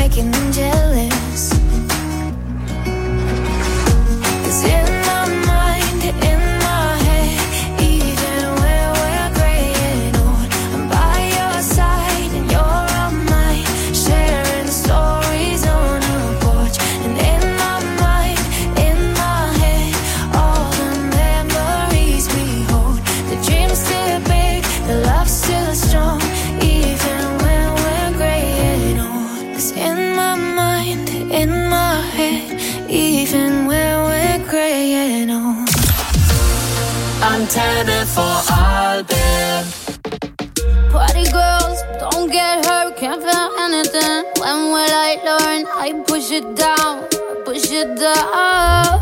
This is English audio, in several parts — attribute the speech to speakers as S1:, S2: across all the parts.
S1: making them jealous. 'Cause in my mind, in my head, even where we're graying old, I'm by your side and you're on mine, sharing stories on our porch. And in my mind, in my head, all the memories we hold. The dream's still big, the love's still strong, even when we're graying old. 'Cause in my mind, in my head, even when we're graying old.
S2: Antenne Vorarlberg.
S1: Party girls, don't get hurt, can't feel anything. When will I learn? I push it down, push it down.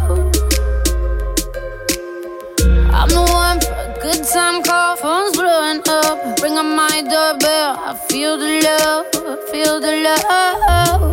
S1: I'm the one for a good time call, phone's blowing up. Bring on my doorbell, I feel the love, I feel the love.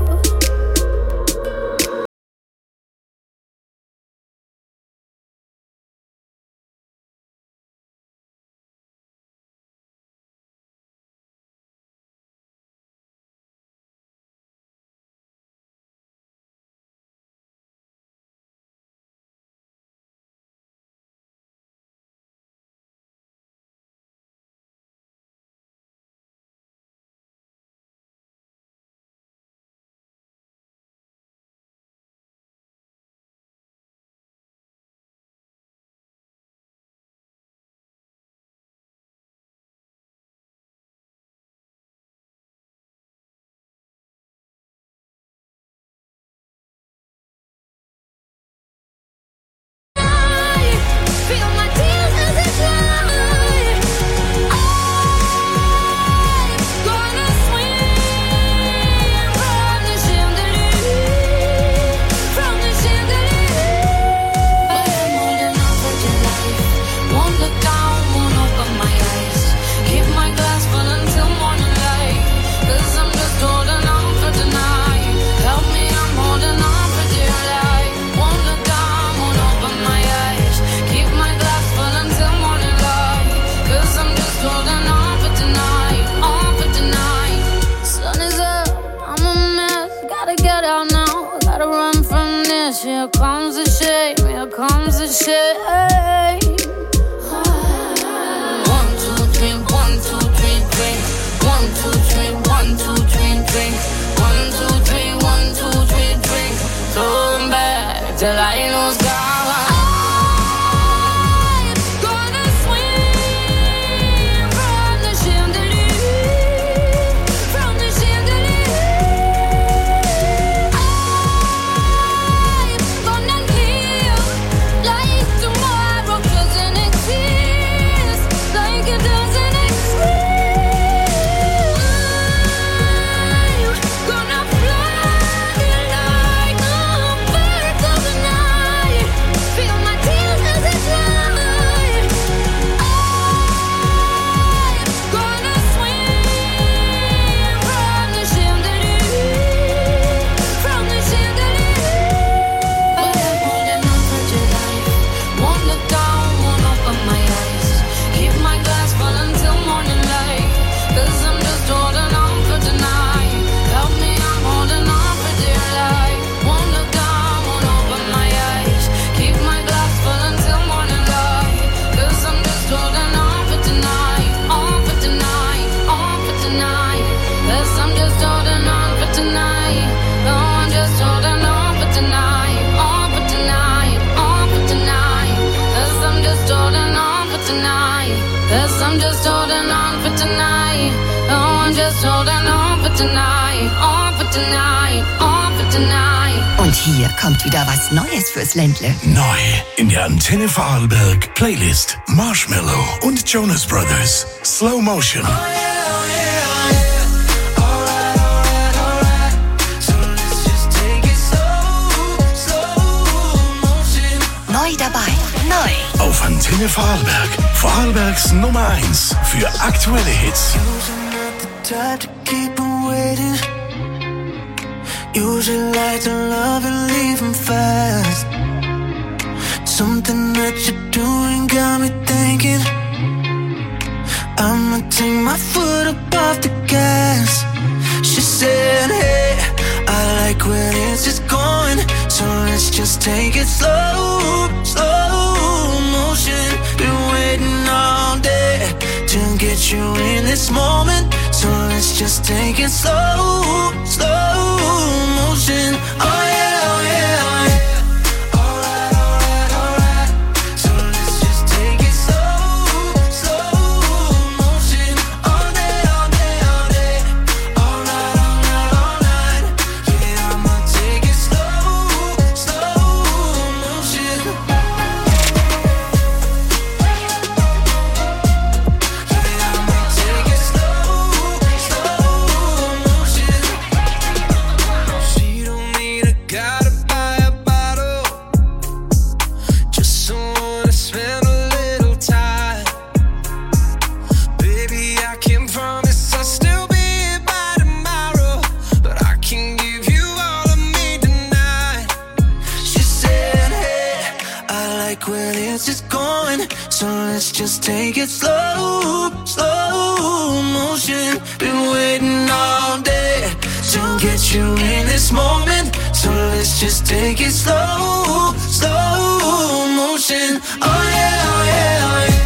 S1: Feel my tears as they fly. I'm gonna swim from the chandelier, from the chandelier. But I'm holding on for dear life. Won't look down, won't open my eyes. Keep my glass full until morning light. 'Cause I'm just holding on for tonight. Help me, I'm holding on for dear life. Won't look down, won't open my eyes. Keep my glass full until morning light. 'Cause I'm just holding on for tonight, on for tonight. Sun is up, I'm a mess. Gotta get out now, gotta run from this. Here comes the shame, here comes the shame. 1, 2, 3, 1, 2, 3, drink. 1, 2, 3, 1, 2, 3, drink. 1, 2, 3, 1, 2, 3, drink. Turn back till I lose God. I'm gonna swim from the chandelier, from the chandelier. I'm gonna live like tomorrow doesn't exist, like it doesn't exist. I'm gonna fly like a bird of the night. Feel my tears as they fly. I'm gonna swim from the chandelier, from the chandelier. But I'm holding on for dear life. Won't look down, won't open my eyes. Keep my glass full until morning light. 'Cause I'm just holding on for tonight. Help me, I'm holding on for dear life. Won't look down, won't open my eyes. Keep my glass full until morning light. 'Cause I'm just holding on for tonight, on for tonight, on for tonight. 'Cause I'm just holding on for tonight. No, I'm just holding on for tonight, on for tonight, on for tonight. 'Cause I'm just holding on for tonight. 'Cause I'm just holding on for tonight. No, I'm just holding on for tonight, on for tonight, on for tonight.
S3: Und hier kommt wieder was Neues fürs Ländle.
S4: Neu in der Antenne Vorarlberg Playlist Marshmello und Jonas Brothers Slow Motion.
S3: Neu dabei, neu.
S4: Auf Antenne Vorarlberg, Vorarlbergs Nummer 1 für aktuelle Hits.
S5: Usually like to love and leave 'em fast. Something that you're doing got me thinking I'ma take my foot up off the gas. She said, hey, like when it's just going, so let's just take it slow, slow motion. Been waiting all day to get you in this moment, so let's just take it slow, slow motion. Oh yeah, oh yeah, oh yeah.
S2: Just take it slow, slow motion. Been waiting all day to get you in this moment, so let's just take it slow, slow motion. Oh yeah, oh yeah, oh yeah.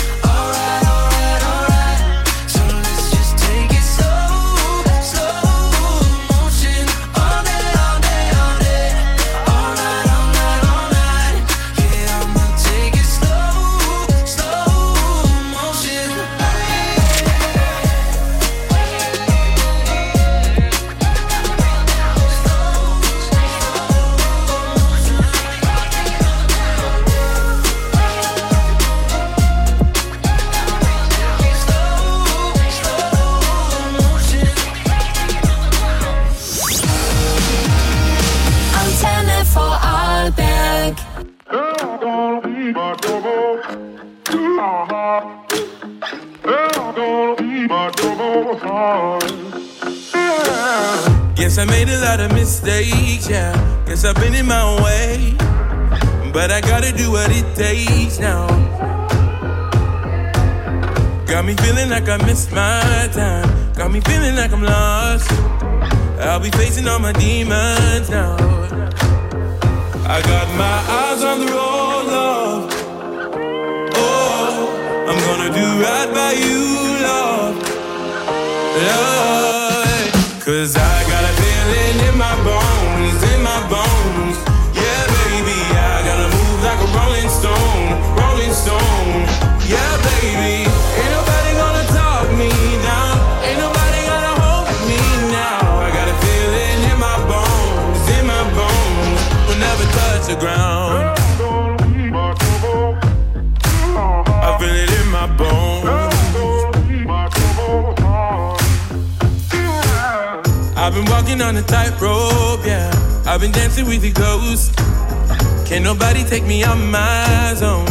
S6: Guess I made a lot of mistakes, yeah. Guess I've been in my own way, but I gotta do what it takes now. Got me feeling like I missed my time. Got me feeling like I'm lost. I'll be facing all my demons now. I got my eyes on the road, love. Oh, I'm gonna do right by you, love. Love, 'cause I got a feeling in my bones, in my bones. Yeah, baby, I gotta move like a rolling stone, rolling stone. Yeah, baby, ain't nobody gonna talk me down. Ain't nobody gonna hold me now. I got a feeling in my bones, in my bones. Will never touch the ground. I feel it in my bones. I've been walking on a tightrope, yeah. I've been dancing with the ghosts. Can't nobody take me out my zone.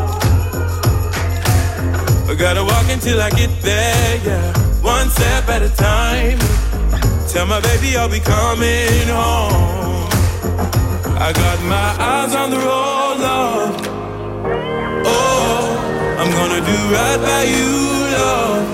S6: I gotta walk until I get there, yeah. One step at a time. Tell my baby I'll be coming home. I got my eyes on the road, love. Oh, I'm gonna do right by you, love.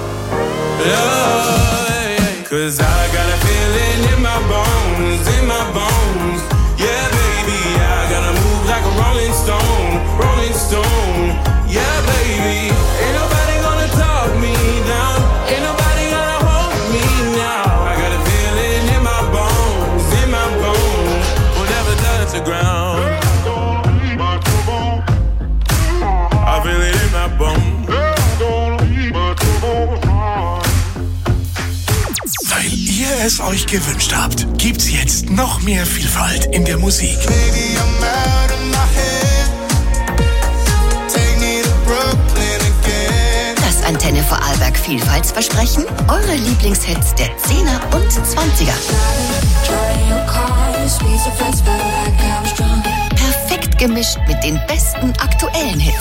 S6: Love, 'cause I got a feeling in my bones, in my bones. Yeah, baby, I gotta move like a rolling stone, rolling stone. Yeah, baby, ain't nobody gonna talk me down. Ain't nobody gonna hold me now. I got a feeling in my bones, in my bones. Will never touch the ground. I feel it in my bones.
S4: Weil ihr es euch gewünscht habt, gibt's jetzt noch mehr Vielfalt in der Musik.
S7: Baby, I'm out of my head. Take me to Brooklyn again.
S3: Das Antenne Vorarlberg Vielfaltsversprechen, eure Lieblingshits der 10er und 20er. Perfekt gemischt mit den besten aktuellen Hits.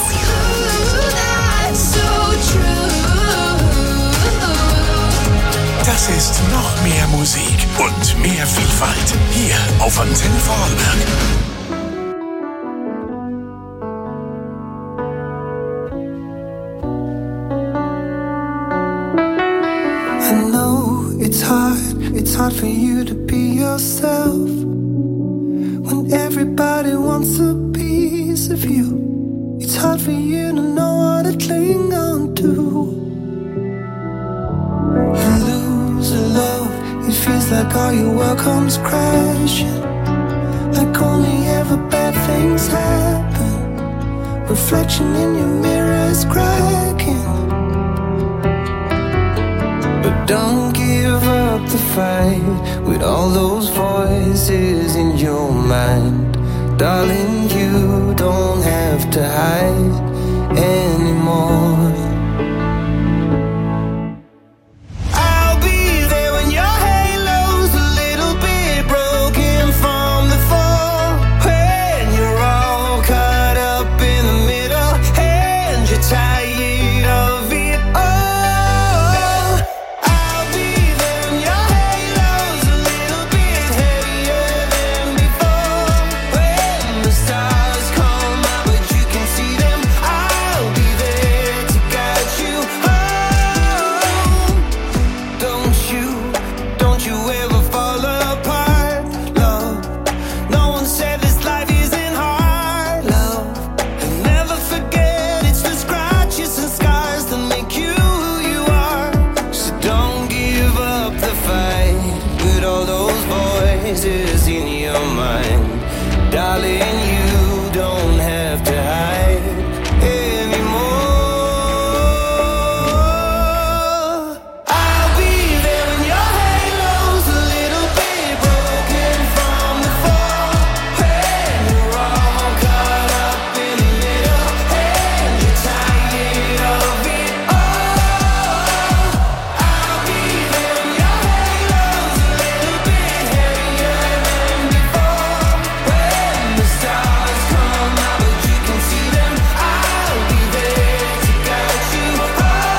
S4: Das ist noch mehr Musik und mehr Vielfalt hier auf Antenne Vorarlberg.
S7: I know it's hard for you to be
S5: yourself when everybody wants a piece of you. It's hard for you to know what to cling on to. You lose a love, it feels like all your world comes crashing, like only ever bad things happen. Reflection in your mirror is cracking. But don't give up the fight with all those voices in your mind. Darling, you don't have to hide anymore. I'll be there when your halo's a little bit broken from the fall, when you're all caught up in the middle and you're tired of it all. I'll be there when your halo's a little bit heavier than before, when the stars come out but you can see them. I'll be there to guide you home. Don't you ever fall apart, love. No one said this life isn't hard, love. And never forget it's the scratches and scars that make you who you are. So don't give up the fight with all those voices in your mind. Darling, you don't have to hide anymore. I'll be there when your halo's a little bit broken from the fall, when you're all caught up in the middle and you're tired of it all. I'll be there when your halo's a little bit heavier than before, when the stars come out but you can see them. I'll be there to guide you home.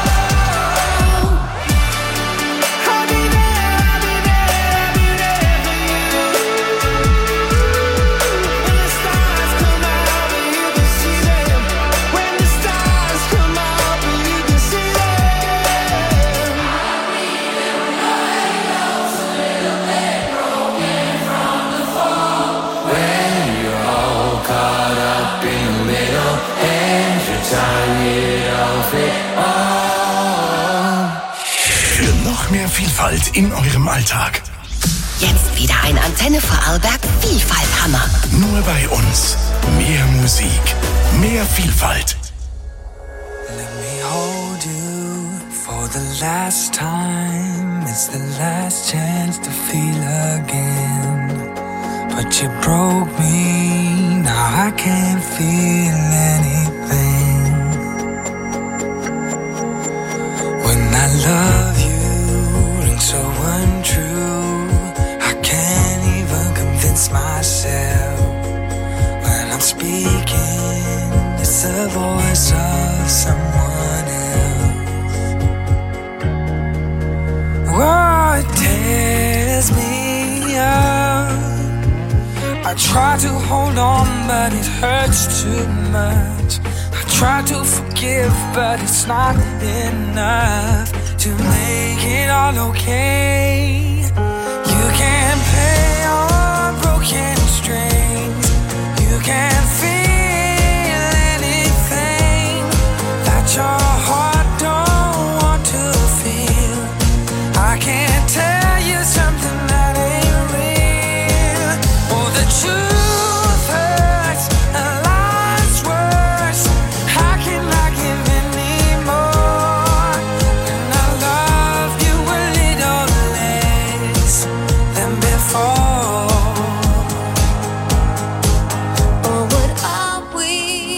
S5: I'll be there, I'll be there, I'll be there for you. When the stars come out but you can see them. When the stars come out but you can see them. When you're all caught up in the middle and you're tired of it all.
S4: Für noch mehr Vielfalt in eurem Alltag.
S3: Jetzt wieder ein Antenne Vorarlberg Vielfalt-Hammer.
S4: Nur bei uns. Mehr Musik, mehr Vielfalt.
S5: Let me hold you for the last time. It's the last chance to feel again. But you broke me, now I can't feel anything. When I love you, rings so untrue. I can't even convince myself. When I'm speaking, it's the voice of someone else. Oh, it tears me up. I try to hold on, but it hurts too much. I try to forgive, but it's not enough to make it all okay. You can't play on broken strings. You can't feel anything that your heart don't want to feel. I can't tell you something that ain't real. Oh, the truth hurts, and life's worse. How can I give anymore when I love you a little less than before?
S1: Oh, what are we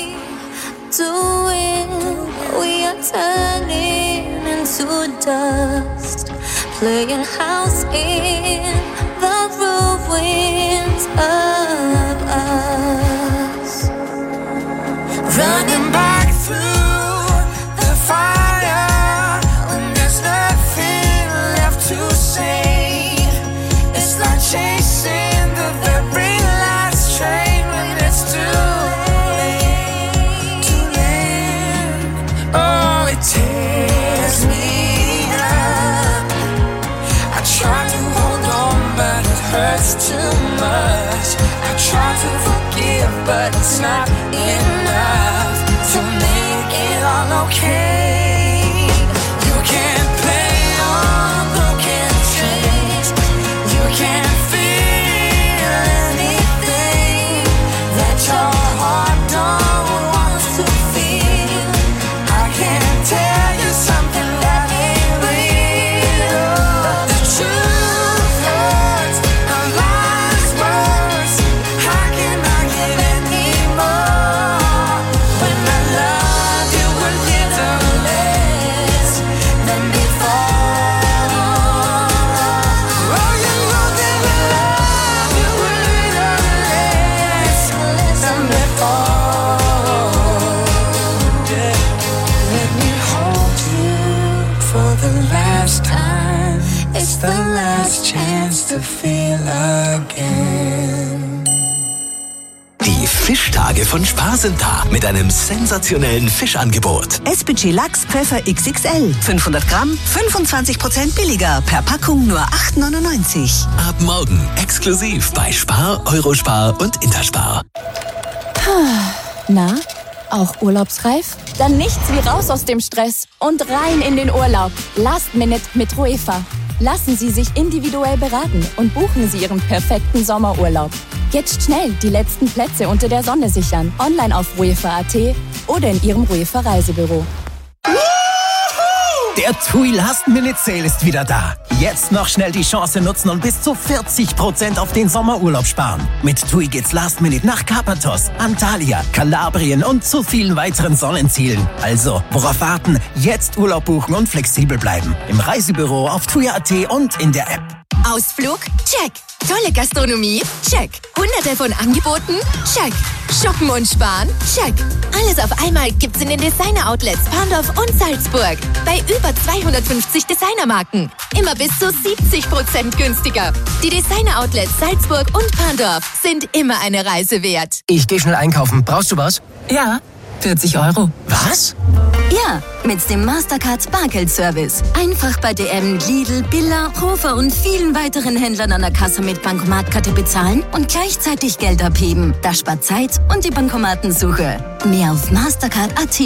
S1: doing? We are turning into dust, playing house in the ruins of us.
S5: Running back through the fire when there's nothing left to say. It's like chasing the very last train when it's too late. Too late. Oh, it tears me up. I try to hold on, but it hurts too much. I try to forgive, but it's not enough to make it all okay. You can't play on broken strings. You can't feel anything that your heart don't want to feel. I can't tell you something that ain't real. The truth hurts and lies worse. How can I give any more when I love you a little less than before? Oh, you know that I love you a little less than before. Yeah. Let me hold you for the last time. It's the last chance to feel again.
S8: Die Fischtage von Spar sind da mit einem sensationellen Fischangebot.
S9: SPG Lachs Pfeffer XXL. 500 Gramm, 25% billiger. Per Packung nur 8,99.
S8: Ab morgen exklusiv bei Spar, Eurospar und Interspar.
S10: Na, auch urlaubsreif? Dann nichts wie raus aus dem Stress und rein in den Urlaub. Last Minute mit Ruefa. Lassen Sie sich individuell beraten und buchen Sie Ihren perfekten Sommerurlaub. Jetzt schnell die letzten Plätze unter der Sonne sichern. Online auf ruefa.at oder in Ihrem Ruefa Reisebüro.
S11: Der TUI Last Minute Sale ist wieder da. Jetzt noch schnell die Chance nutzen und bis zu 40% auf den Sommerurlaub sparen. Mit TUI geht's Last Minute nach Karpathos, Antalya, Kalabrien und zu vielen weiteren Sonnenzielen. Also, worauf warten? Jetzt Urlaub buchen und flexibel bleiben. Im Reisebüro, auf TUI.at und in der App.
S12: Ausflug? Check. Tolle Gastronomie? Check. Hunderte von Angeboten? Check. Shoppen und sparen? Check. Alles auf einmal gibt's in den Designer-Outlets Pandorf und Salzburg. Bei über 250 Designermarken. Immer bis zu 70% günstiger. Die Designer-Outlets Salzburg und Pandorf sind immer eine Reise wert.
S11: Ich gehe schnell einkaufen. Brauchst du was?
S10: Ja, 40 Euro.
S11: Was?
S3: Ja, mit dem Mastercard Bargeldservice. Einfach bei DM, Lidl, Billa, Hofer und vielen weiteren Händlern an der Kasse mit Bankomatkarte bezahlen und gleichzeitig Geld abheben. Das spart Zeit und die Bankomatensuche. Mehr auf Mastercard.at.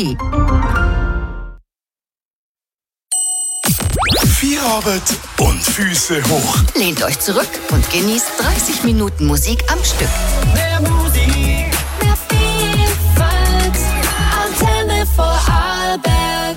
S4: Feierabend und Füße hoch.
S3: Lehnt euch zurück und genießt 30 Minuten Musik am Stück.
S5: Mehr Musik, mehr Vielfalt, Antenne Vorarlberg.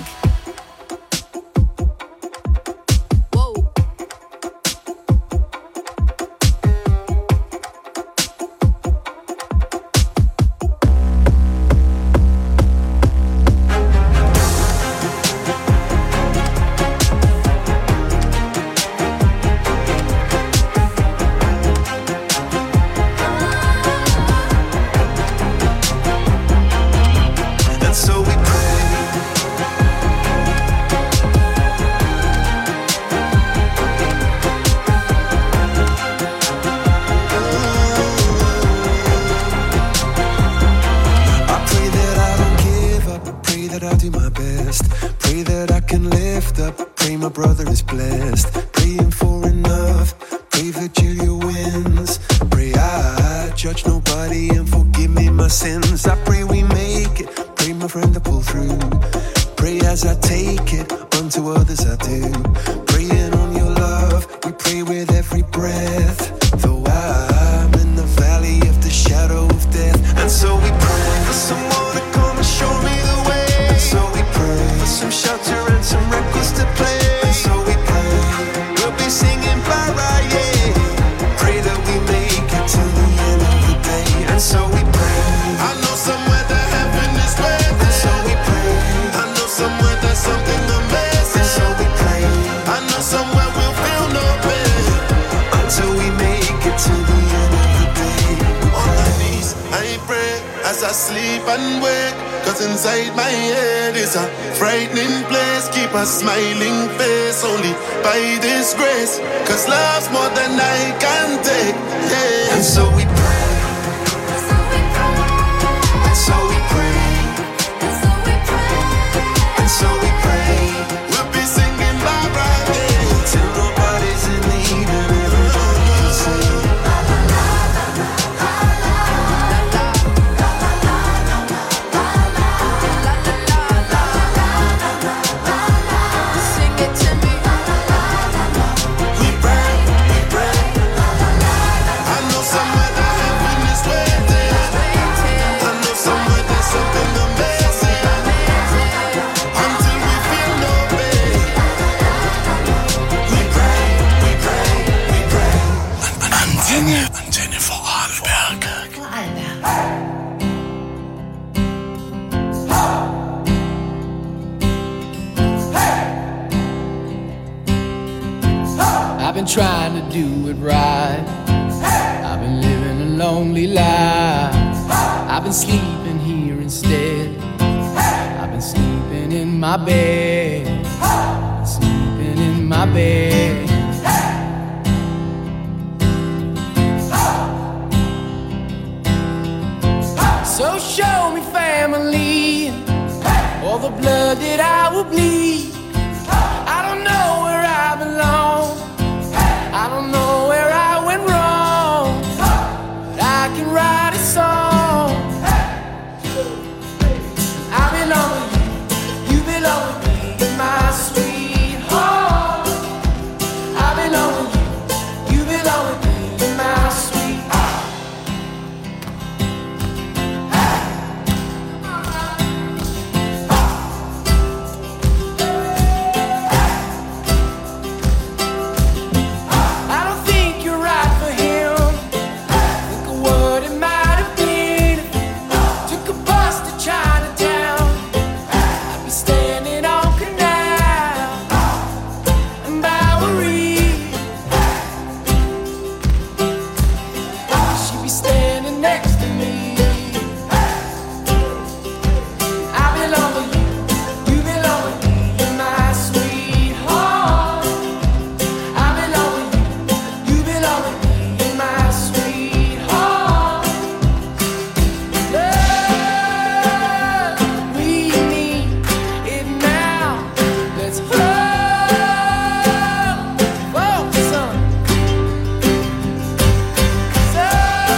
S7: Smiling face only by this grace, 'cause love's more than I can take, yeah. And so we pray, and so we pray, and so we pray. We'll be singing bye bye, yeah, till nobody's in need and everybody can sing.
S13: been trying to do it right. I've been living a lonely life. I've been sleeping here instead. I've been sleeping in my bed. Sleeping in my bed. So show me family, all the blood that I will bleed. I don't know where I belong. I don't know where I went wrong. But I can write a song. I belong with you, you belong with me, my sweetheart. I belong with you, you belong with me, my sweetheart. I don't think you're right for him. Think of what it might have been. Took a bus to Chinatown. I'd be standing on Canal and Bowery. She'd be standing next to me. I belong with you, you belong with me, you're my sweetheart. I belong with you, you belong with me, you're my sweetheart. Love, we need it now. Let's hold focus on so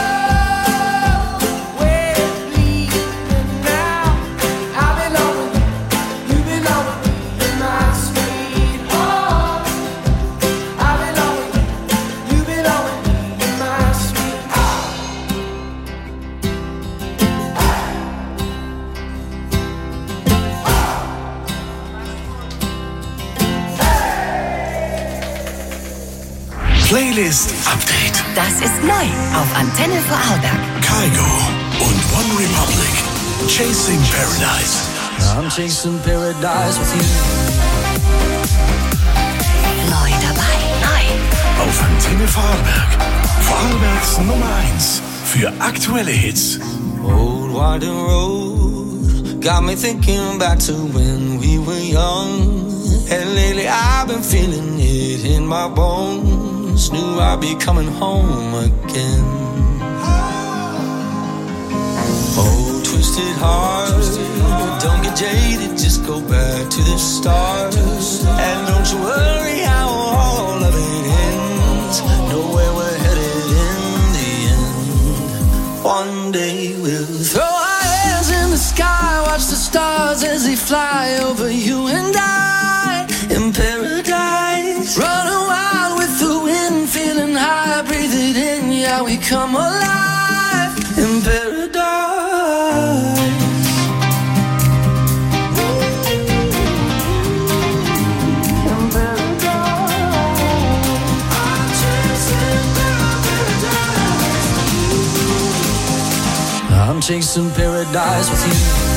S13: we're bleeding now. I belong with you, you belong with me, you're my sweetheart. I belong with you, you belong with me, you're my sweetheart.
S4: Playlist Update.
S9: Das ist neu auf Antenne Vorarlberg.
S4: Kygo und One Republic. Chasing Paradise.
S5: I'm chasing paradise with you.
S9: Neu dabei. Neu.
S4: Auf Antenne Vorarlberg. Vorarlbergs Nummer 1 für aktuelle Hits.
S5: Old winding road got me thinking back to when we were young. And lately I've been feeling it in my bones. Knew I'd be coming home again. Oh, twisted heart, don't get jaded, just go back to the start. And don't you worry how all of it ends. Know where we're headed in the end. One day we'll throw our hands in the sky, watch the stars as they fly over you and I. In paradise, running wild with the wind, feeling high, breathe it in, yeah, we come alive. In paradise. I'm chasing paradise with you.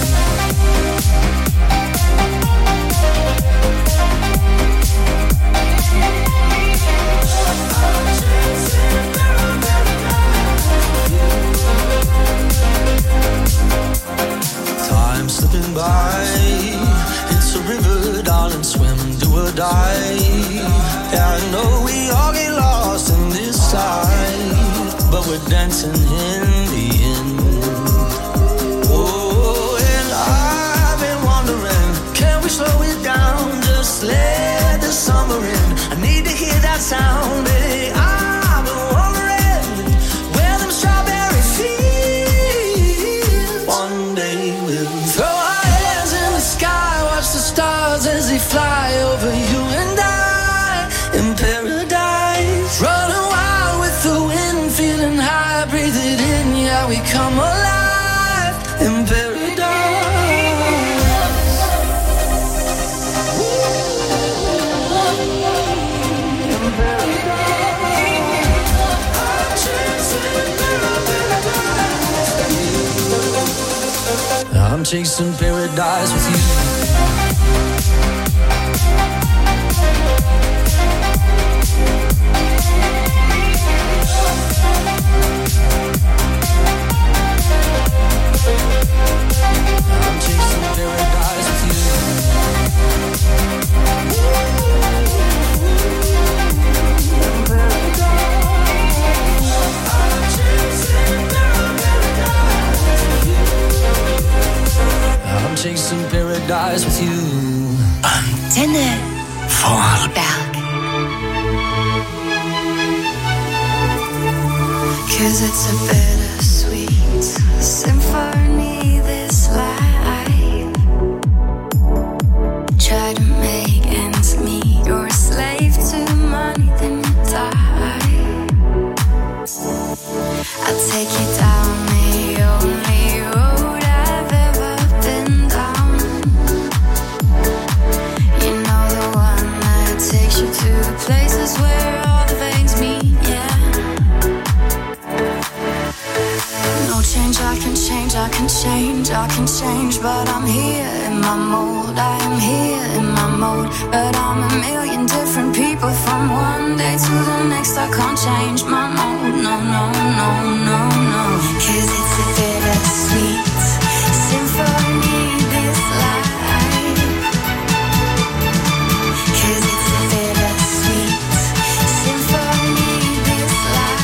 S5: Time slipping by, it's a river, darling, swim, do or die. Yeah, I know we all get lost in this life, but we're dancing in the end. Oh, and I've been wondering, can we slow it down, just let the summer in? I need to hear that sound, baby. I've been wondering where them strawberries feel. One day we'll throw our hands in the sky, watch the stars as they fly over you and I. In paradise, running wild with the wind, feeling high, breathe it in, yeah, we come alive. In paradise. I'm chasing paradise with you. paradise with you.
S3: Antenne Vorarlberg.
S1: 'Cause it's a bittersweet symphony, this life. Try to make ends meet. You're a slave to money, then you die. I'll take you down the only road I've ever been down. You know, the one that takes you to the places where all the veins meet, yeah. No change, I can change, I can change, I can change, but I'm here in my mold. I am here in my mode, but I'm a million different people from one day to the next. I can't change my mode, no, no, no, no, no. 'Cause it's a bittersweet symphony, this life. 'Cause it's a bittersweet symphony, this life.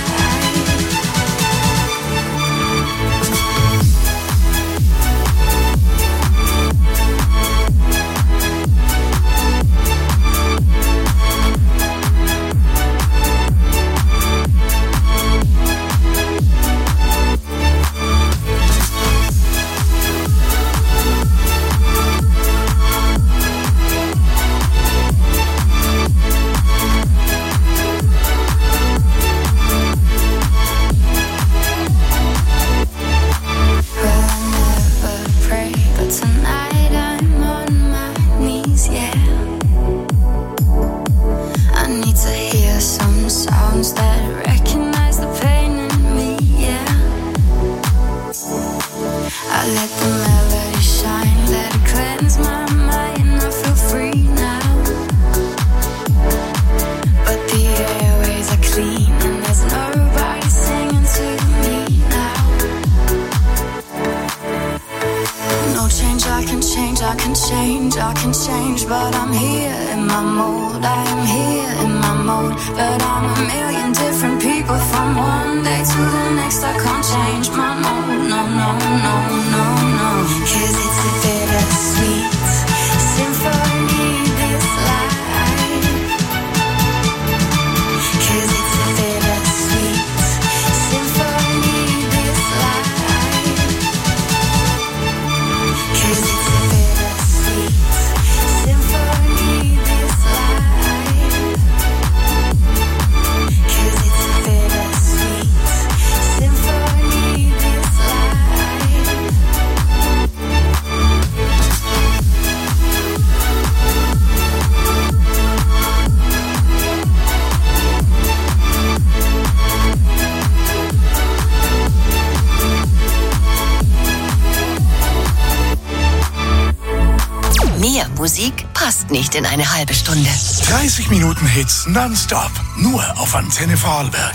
S3: Musik passt nicht in eine halbe Stunde.
S4: 30 Minuten Hits nonstop. Nur auf Antenne Vorarlberg.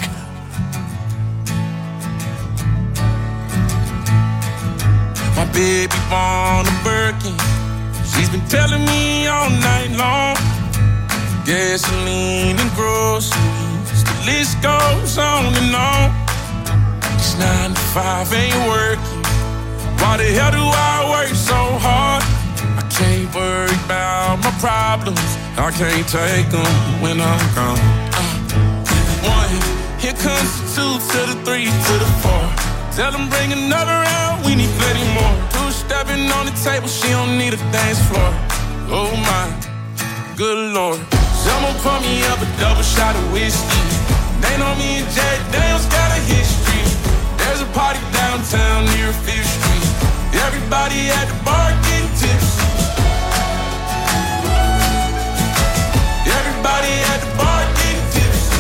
S6: My baby born a Birkin. She's been telling me all night long. Gasoline and groceries. The list goes on and on. It's 9 to 5 ain't working. Why the hell do I work so hard? I can't worry about my problems. I can't take them when I'm gone. 1, here comes the 2 to the 3 to the 4. Tell them bring another round, we need plenty more. 2 stepping on the table, she don't need a dance floor. Oh my, good Lord. Someone pour me up a double shot of whiskey. They know me and Jack Daniels got a history. There's a party downtown near 5th Street. Everybody at the bar getting tipsy. Everybody at the bar getting tipsy.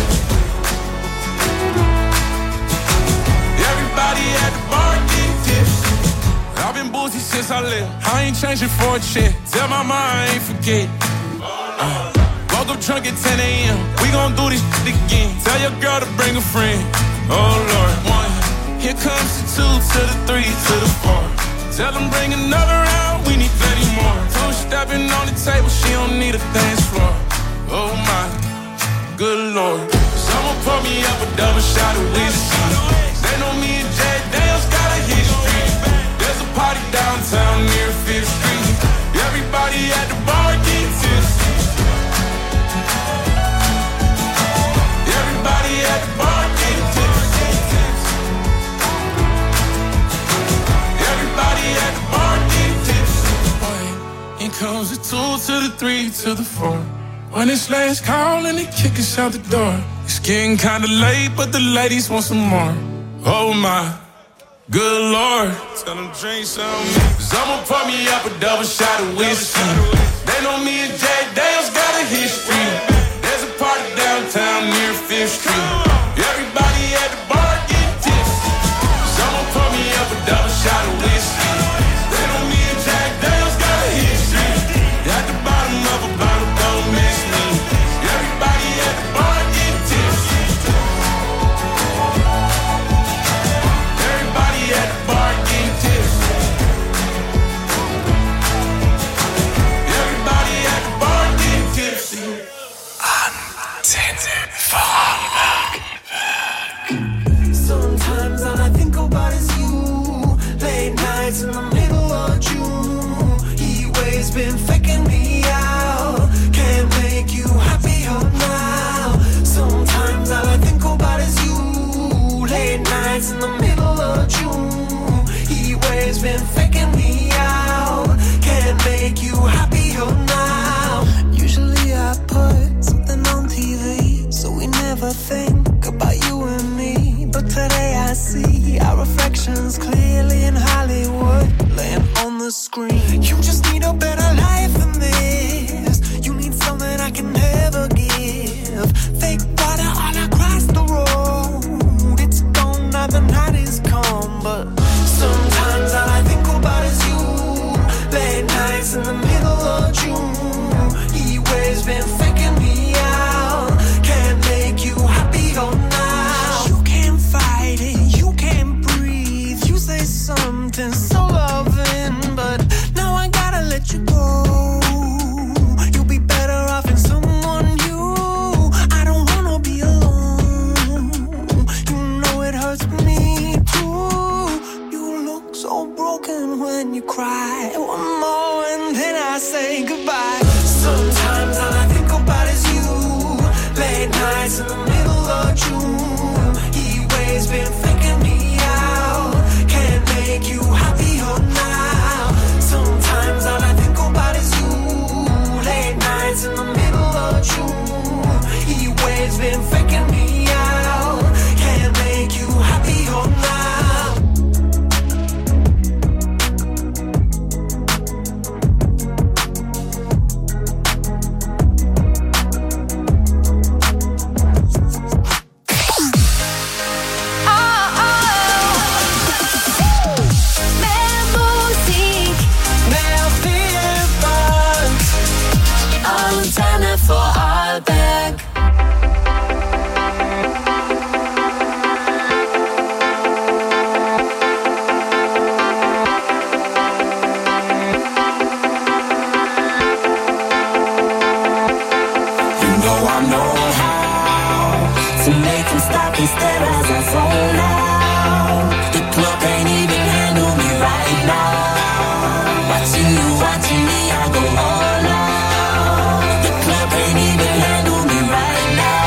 S6: Everybody at the bar getting tipsy. I've been boozy since I left. I ain't changing for a check. Tell my mind I ain't forget. Woke up drunk at 10 a.m. We gon' do this shit again. Tell your girl to bring a friend. Oh Lord. 1, here comes the 2 to the 3 to the 4. Tell them bring another round, we need plenty more. 2 stepping on the table, she don't need a dance floor. Oh my, good Lord. Someone pour me up a double shot of whiskey. They know me and Jack Daniels got a history. There's a party downtown near 5th Street. Everybody 2 to the 3 to the 4. When it's last call and they kick us out the door. It's getting kinda late, but the ladies want some more. Oh my, good Lord. Tell them drink some. Cause I'ma pour me up a double shot of whiskey. They know me and Jack Dale's got a history. There's a party downtown near 5th Street. Everybody at the bar get tipsy. Cause I'ma pour me up a double shot of whiskey. They know me and Jack Dale's got a history. At the bottom of a bottle, don't miss me. Everybody at the bar get tipsy. Everybody at the bar get tipsy. Everybody at the bar get tipsy. Antenne Vorarlberg.
S5: Sometimes all I think about is you. Late nights in the middle of June. He always been faking me out. Can't make you happier now. Sometimes all I think about is you. Late nights in the middle of June. He always been faking me out. Can't make you happier now. Usually I put something on TV, so we never think about you and me. But today I see our reflections clearly in Hollywood, laying on the screen. You just need a better life than this. You need something I can never give. Fake water all across the road. It's gone now, the night is come. But sometimes all I think about is you. Late nights in the middle of June. He always been faking me out. Can't make you happier now. You can't fight it, you can't breathe. You say something so loving, but now I gotta let you go. You'll be better off in someone new. I don't wanna be alone. You know it hurts me too. You look so broken when you cry. One more and then I say goodbye. Sometimes all I think about is you. Late nights in the middle of June. He always been faking me out. Can't make you happier now. Sometimes all I think about is you. Late nights in the middle of June. He always been faking me out. Can't make you happier now.
S1: Antenne Vorarlberg.
S5: You know I know how to make him stop and stare as I zone out. The club can't even handle me right now. Watching you, watching me, I go all out. The club can't even handle me right now.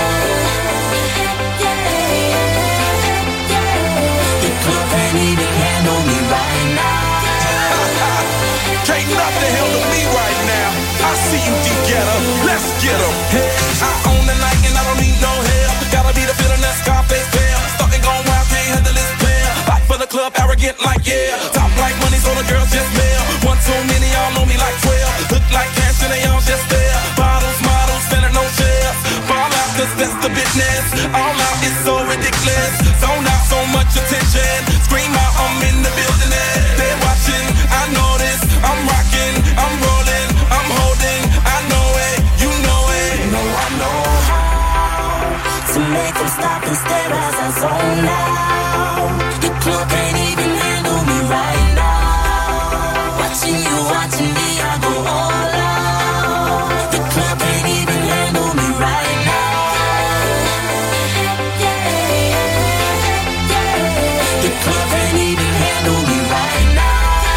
S5: The club can't even handle me right now.
S6: Can't nothing handle me right now. I see you, D-Getter. Let's get 'em. I own the night and I don't need no help. Gotta be the feeling that Scarface fell. Starting going wild, can't handle this player. Fight for the club, arrogant like yeah. Top like money, so the girls just mail. One too many, y'all know me like 12. Look like cash and they all just there. Bottles, models, spending no shares. Fall out, cause that's the business. All out, it's so ridiculous. Zone out, so much attention. Scream out, I'm in the building. They're watching, I know this. I'm rocking, I'm rolling, I'm holding. I know it, you know it.
S5: You know I know how to make him stop and stare as I zone out. The club can't even handle me right now. Watching you, watching me, I go all out. The club can't even handle me right now. The club can't even handle me right now.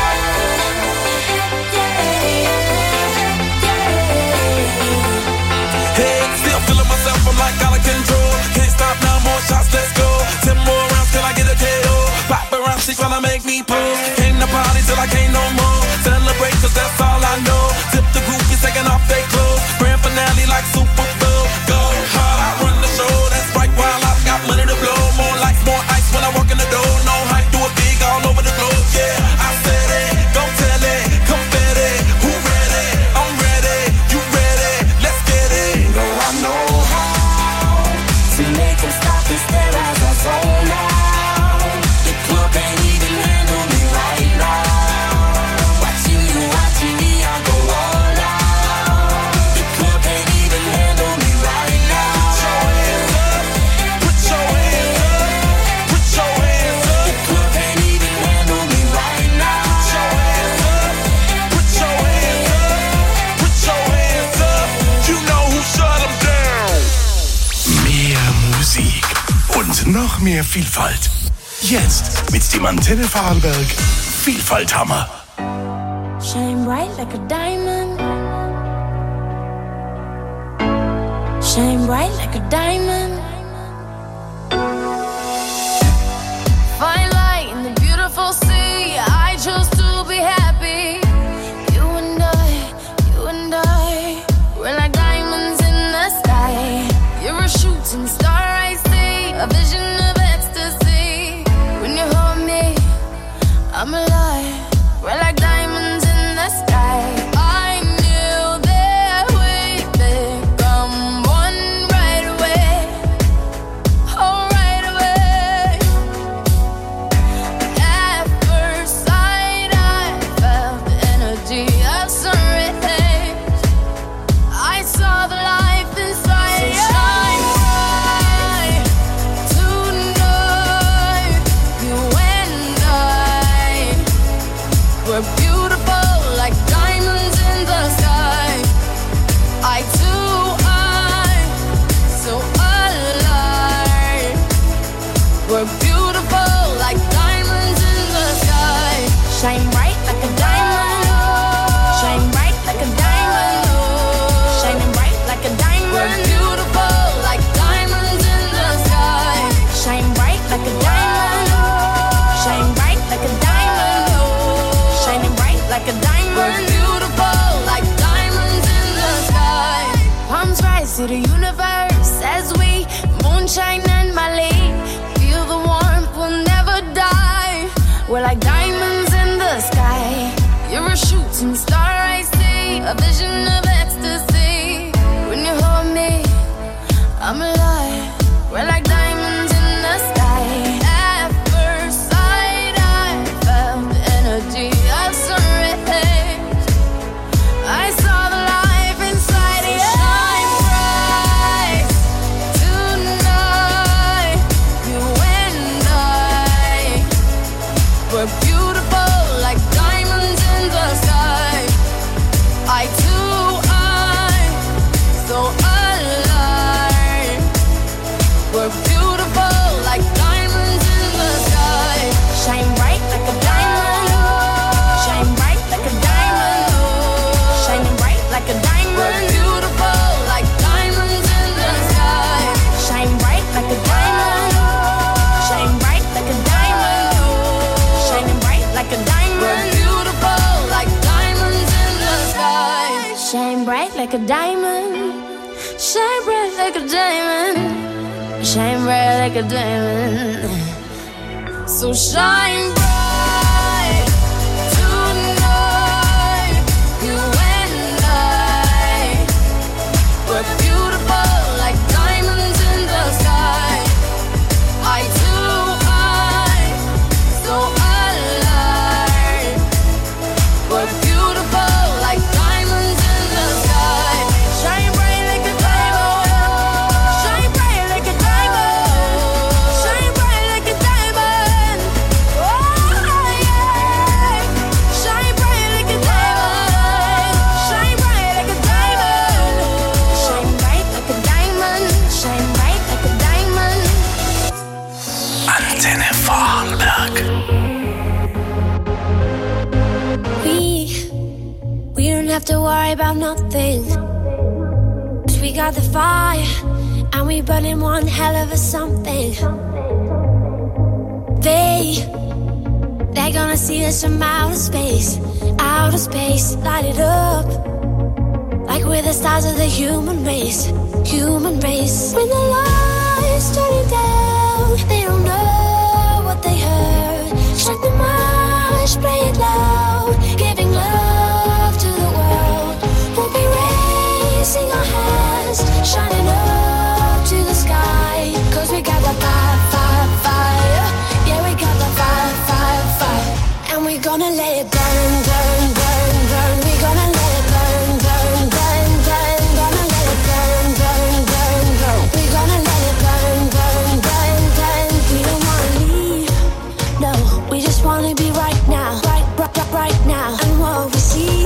S6: Hey, still feeling myself, I'm like out of control. Can't stop now, more shots, let's go. 10 more rounds till I get a KO. Paparazzi tryna make me pose. Came to party till I can't no more. Celebrate cause that's all I know. Tip the
S4: noch mehr Vielfalt. Jetzt mit dem Antenne Vorarlberg Vielfalthammer.
S1: Shine bright like a diamond. Shine bright like a diamond. Fine light in the beautiful sea. I chose to be happy. You and I, we're like diamonds in the sky. You're a shooting star, I see, a vision of ecstasy. When you hold me, I'm alive. We're like diamonds in the sky. I knew that we'd become one right away. Oh, right away. At first sight, I felt the energy of sun rays. I saw the life inside you. Shine bright tonight. You and I, we're beautiful like diamonds in the sky. I too, I'm so alive. We're beautiful like diamonds in the sky. Shine bright like a diamond. Shine bright like a diamond. Shining bright like a diamond. We're beautiful like diamonds in the sky. Shine bright like a diamond. Shine bright like a diamond. Shining bright like a diamond. We're beautiful like diamonds in the sky. Palms rise to the universe as we moonshine and Malay. Feel the warmth, we'll never die. We're like diamonds in the sky. You're a shooting star, I see, a vision of ecstasy. When you hold me, I'm alive. We're like diamonds in the sky. At first sight, I felt the energy of sun rays. I saw the life inside you. Shine bright tonight. You and I, we're beautiful like diamonds in the sky. I too, I'm so alive. We're beautiful like diamonds in the sky. Shine bright like a diamond. Shine bright like a diamond. Shining bright like a diamond. We're beautiful like diamonds in the sky. Shine bright like a diamond. Shine bright like a diamond. Shining bright like a diamond. We're beautiful like diamonds in the sky. Shine bright like a diamond. Shine bright like a diamond. Shine bright like a diamond. So shine bright tonight. You and I, we're beautiful like diamonds in the sky. I too, I'm so alive. We're beautiful like diamonds in the sky. Shine bright like a diamond. Shine bright like a diamond. Shine bright like a diamond. Oh yeah. Shine bright like a diamond. Shine bright like a diamond. Shine bright like a diamond. Shine bright like a diamond.
S4: Antenne Vorarlberg.
S1: We don't have to worry about nothing. 'Cause we got the fire and we burning one hell of a something. They're gonna see us from outer space, light it up like we're the stars of the human race. When the lights turning down, they don't know what they heard. Strike the march, play it loud, giving love to the world. We'll be raising our hands, shining up to the sky. 'Cause we got the fire, fire, fire. Yeah, we got the fire, fire, fire. And we're gonna let it burn, burn, burn, burn. We're gonna let it burn, burn, burn, burn. Gonna let it burn, burn, burn, burn. We're gonna let it burn, burn, burn, burn. We don't wanna leave, no. We just wanna be right now, right now. And what we see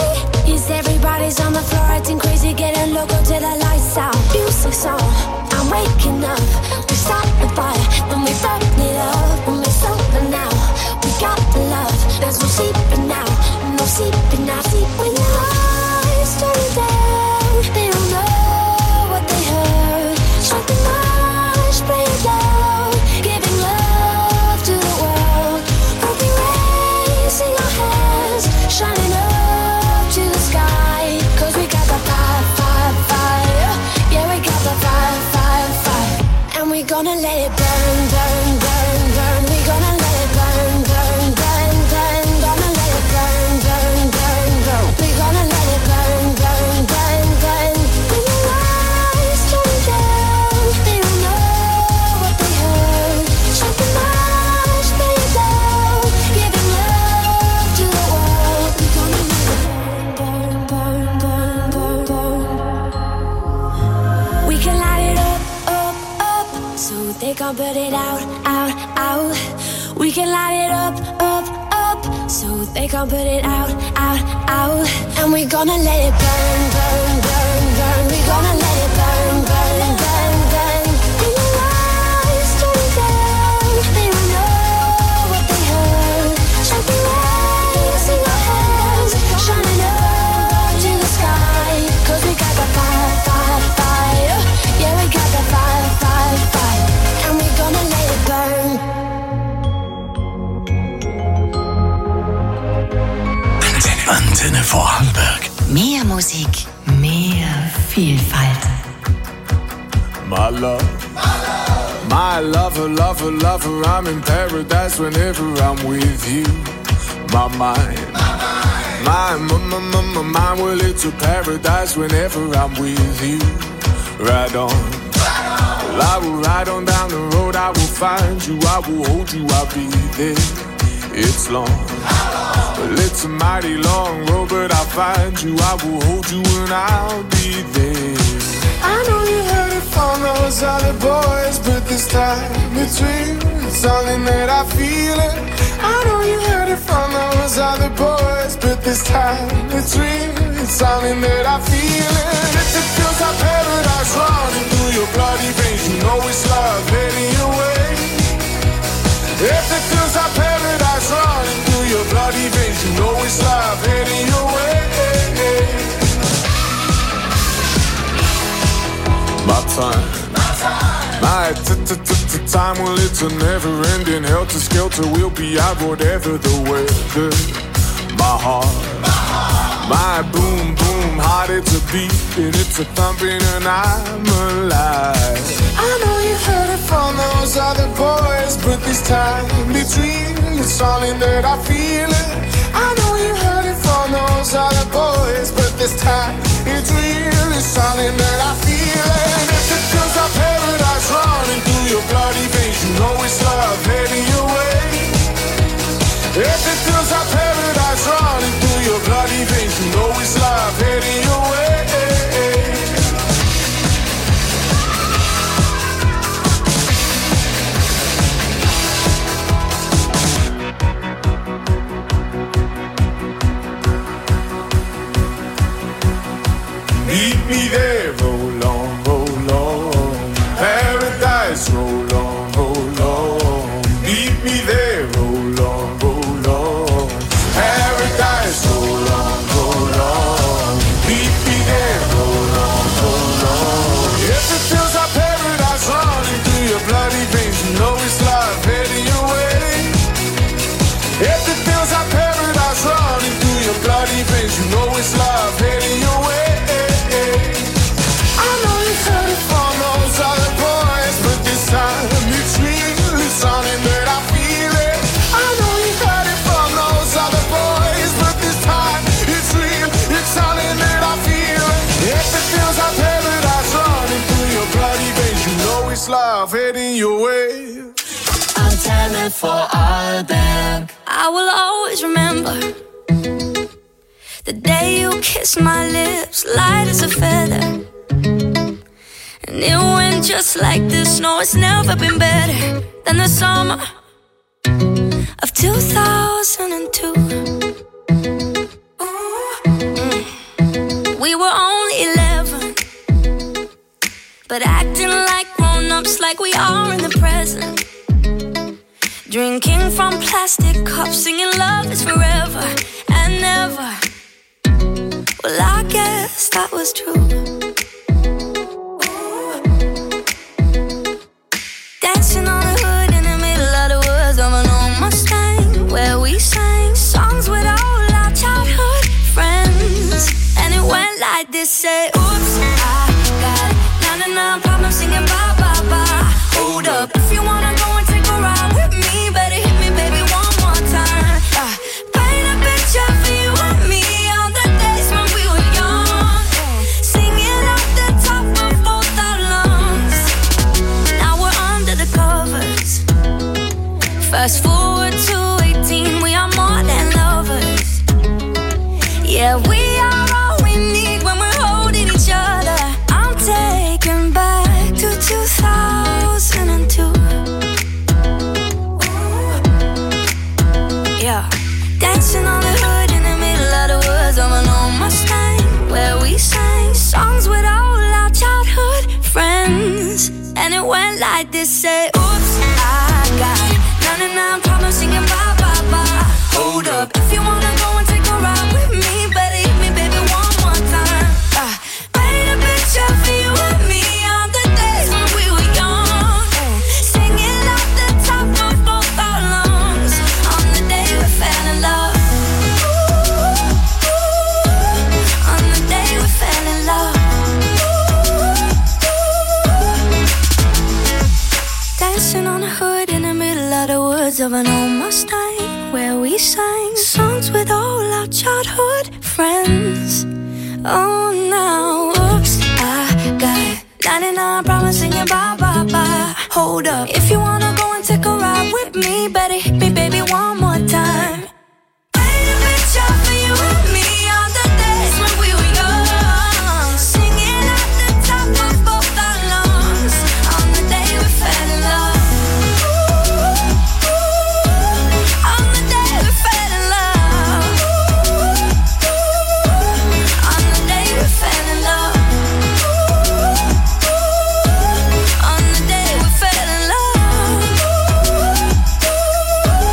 S1: is everybody's on the floor acting crazy, getting loco till the lights out. Music's on, and waking up. We start the fire, then we burn it up. When we're sober now, we got the love. There's no sleeping now, no sleeping now. When your eyes turn down, they don't know what they heard. Something much, play it loud, giving love to the world. We'll be raising our hands, shining up to the sky. 'Cause we got the fire, fire, fire. Yeah, we got the fire, fire, fire. And we're gonna let it burn, burn, burn, burn. We're gonna let it burn, burn, burn, burn. Gonna let it burn, burn, burn, burn. We're gonna let it burn, burn, burn, burn. When your eyes turn down, they don't know what they heard. Something much, play it loud, giving love to the world. We're gonna let it burn, burn, burn, burn, burn, burn. We can light it up, up, up, so they can't put it out, out, out. We can light it up, up, up, so they can't put it out, out, out. And we're gonna let it burn, burn, burn, burn. We're gonna let it burn, burn, burn, burn. In your eyes turn down, they don't know what they heard. Something raising our hands, shining up to the sky. 'Cause we got the fire, fire, fire. Yeah, we got the fire, fire, fire. And we're gonna let it burn.
S4: Antenne Vorarlberg.
S3: Mehr Musik, mehr Vielfalt.
S6: My love, my lover, lover, lover, I'm in paradise whenever I'm with you. My mind, my, well, it's a paradise whenever I'm with you. Ride on, well, I will ride on down the road, I will find you, I will hold you, I'll be there. It's long, well, it's a mighty long road, but I'll find you, I will hold you, and I'll be there. I know you heard it from those other boys, but this time it's real, it's something that I feel it. I know you heard it from those other boys, but this time it's real, it's something that I feel it. If it feels like paradise running through your bloody veins, you know it's love heading your way. If it feels like paradise running through your bloody veins, you know it's love heading your way. My time, my time, well, it's a never-ending helter-skelter. We'll be out whatever the weather. My heart, my boom, boom, heart, it's a beat and it's a thumping and I'm alive. I know you heard it from those other boys, but this time it's real, it's something that I feel it. I know you heard it from those other boys, but this time it's real, it's something that I feel it. If it feels like paradise running through your bloody veins, you know it's love heading your way. If it feels like paradise running through your bloody veins, you know it's love heading your way. Meet me there, roll on, roll on. Paradise, roll on, roll on. Meet me there, roll on, roll on. Paradise, roll on, roll on. Meet me there, roll on, roll on. If it feels like paradise running through your bloody veins, you know it's love heading your way. If it feels like paradise running through your bloody veins, you know it's love heading your way. I know you heard it from those other boys, but this time it's real, it's something that I feel it. I know you heard it from those other boys, but this time it's real, it's something that I feel it. If it feels like paradise running through your bloody veins, you know it's love heading your way.
S1: Antenne Vorarlberg. I will always remember the day you kissed my lips, light as a feather. And it went just like this. No, it's never been better than the summer of 2002. We were only 11, but acting like just like we are in the present. Drinking from plastic cups, singing love is forever and never. Well, I guess that was true. Dancing on the hood in the middle of the woods of an old Mustang, where we sang songs with all our childhood friends. And it went like this, say, oops, I got 99 problems singing bye, bye, bye. Hold up, if you wanna go and take a ride with me, better hit me, baby, one more time. Paint a picture for you and me on the days when we were young, singing off the top of both our lungs. Now we're under the covers. Fast forward to 18, we are more than lovers. Yeah, we are all we need when we're holding each other. I'm taken back to 2002. Yeah, dancing on the hood in the middle of the woods of an old Mustang, where we sang songs with all our childhood friends. And it went like this, say, oops, I got 99 problems singing bye, bye, bye. Hold up, if you wanna go and take a ride with me, better hit me, baby, one more time. Paint a picture for you and me on the days when we were young, singing off the top of both our lungs on the day we fell in love. On the day we fell in love. Dancing on the hood in the middle of the woods of an old Mustang, where we sang songs with all our childhood friends. Oh, now, oops, I got 99 problems singing bye, bye, bye. Hold up, if you wanna go and take a ride with me, better hit me, baby, one more time. Paint a picture for you and me on the days when we were young, singing at the top of both our lungs on the day we fell in love. On the day we fell in love. On the day we fell in love. On the day we fell in love.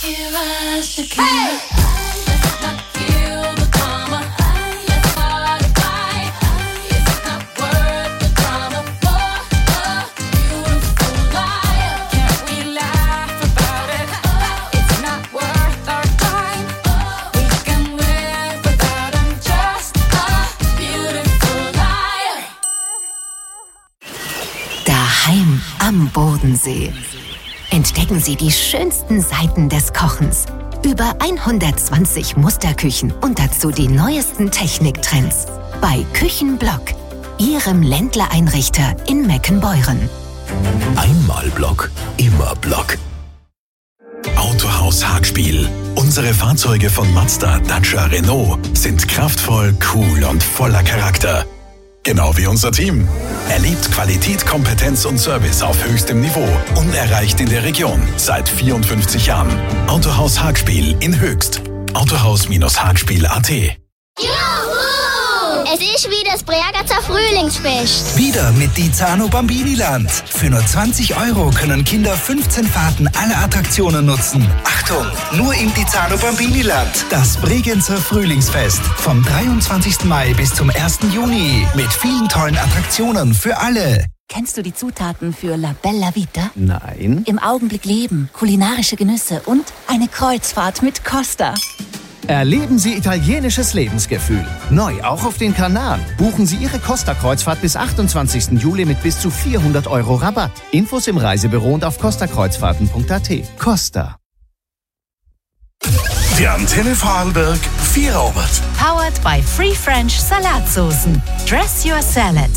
S1: Shakira, Shakira. Let's not feel the karma. Let's start a fight. It's not worth the drama for a beautiful life. Can't we laugh about it? It's not worth our time. We can live without him. Just a beautiful life.
S12: Daheim am Bodensee. Entdecken Sie die schönsten Seiten des Kochens. Über 120 Musterküchen und dazu die neuesten Techniktrends. Bei Küchenblock, Ihrem Ländler-Einrichter in Meckenbeuren.
S8: Einmal Block, immer Block. Autohaus Hagspiel. Unsere Fahrzeuge von Mazda, Dacia, Renault sind kraftvoll, cool und voller Charakter. Genau wie unser Team. Erlebt Qualität, Kompetenz und Service auf höchstem Niveau. Unerreicht in der Region. Seit 54 Jahren. Autohaus Hagspiel in Höchst. Autohaus-hagspiel.at.
S14: Juhu! Es ist wieder das Bregenzer Frühlingsfest.
S15: Wieder mit Dizano Bambiniland. Für nur 20 € können Kinder 15 Fahrten aller Attraktionen nutzen. Achtung, nur im Dizano Bambiniland. Das Bregenzer Frühlingsfest. Vom 23. Mai bis zum 1. Juni. Mit vielen tollen Attraktionen für alle.
S3: Kennst du die Zutaten für La Bella Vita?
S15: Nein.
S3: Im Augenblick leben, kulinarische Genüsse und eine Kreuzfahrt mit Costa.
S16: Erleben Sie italienisches Lebensgefühl. Neu auch auf den Kanaren. Buchen Sie Ihre Costa-Kreuzfahrt bis 28. Juli mit bis zu 400 € Rabatt. Infos im Reisebüro und auf costakreuzfahrten.at. Costa.
S4: Die Antenne Vorarlberg Feierabend.
S17: Powered by Free French Salatsoßen. Dress your salad.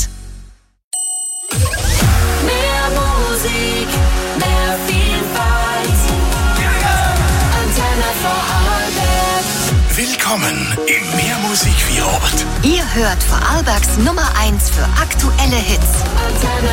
S1: Mehr Musik, mehr Vielfalt. Antenne Vorarlberg.
S4: Willkommen im Mehrmusik-Feierabend.
S12: Ihr hört Vorarlbergs Nummer 1 für aktuelle Hits.
S1: Antenne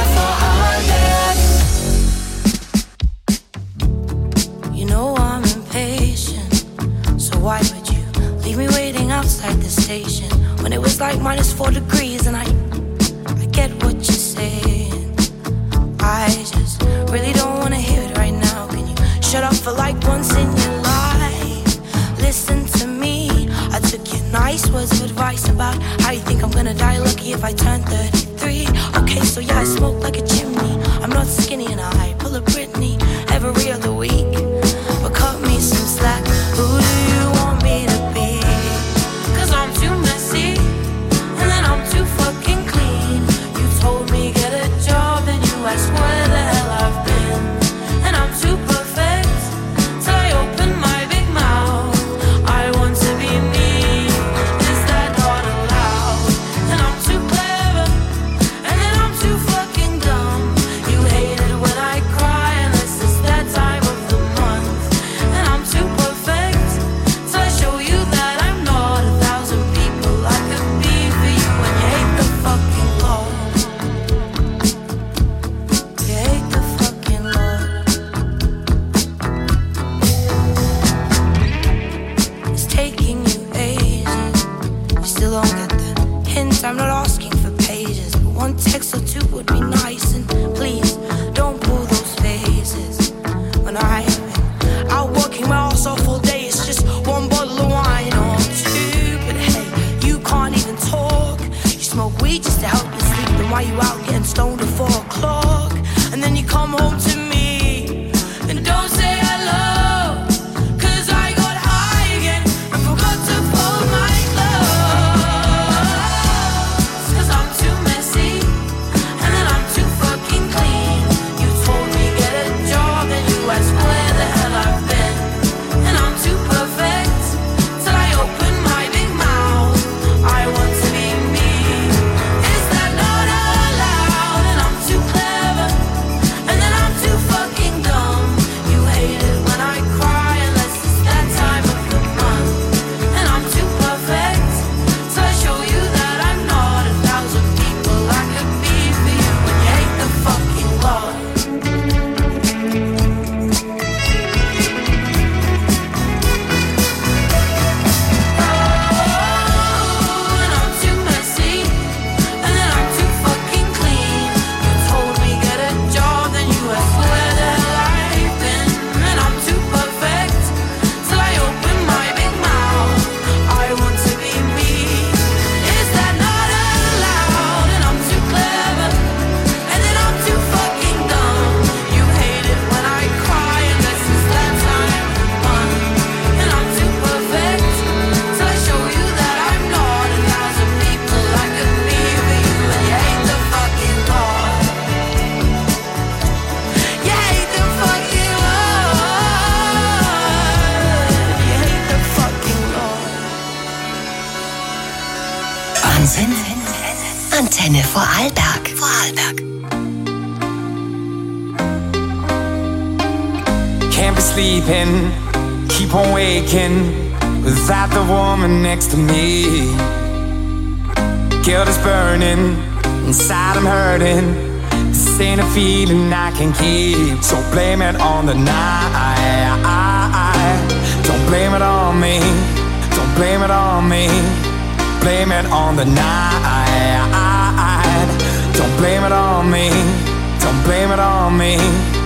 S1: Vorarlberg.
S18: You know I'm impatient, so why would you leave me waiting outside the station when it was like -4 degrees? And I get what you're saying. I just really don't wanna hear it right now. Can you shut up for like once in your life? Listen to me. I took your nice words of advice about how you think I'm gonna die lucky if I turn 33. Okay, so yeah, I smoke like a chimney. I'm not skinny and I pull a Britney every other week. But cut me some slack. Who do you want me to be? 'Cause I'm too messy and then I'm too fucking clean. You told me get a job and you asked where the hell I've been. And I'm too perfect till I open my big mouth. I want to be me. Is that not allowed? And I'm too clever
S19: Antenne Vorarlberg.
S6: Can't be sleeping, keep on waking without the woman next to me. Guilt is burning, inside I'm hurting. This ain't a feeling I can keep. So blame it on the night. Don't blame it on me. Don't blame it on me. Blame it on the night. Don't blame it on me. Don't blame it on me.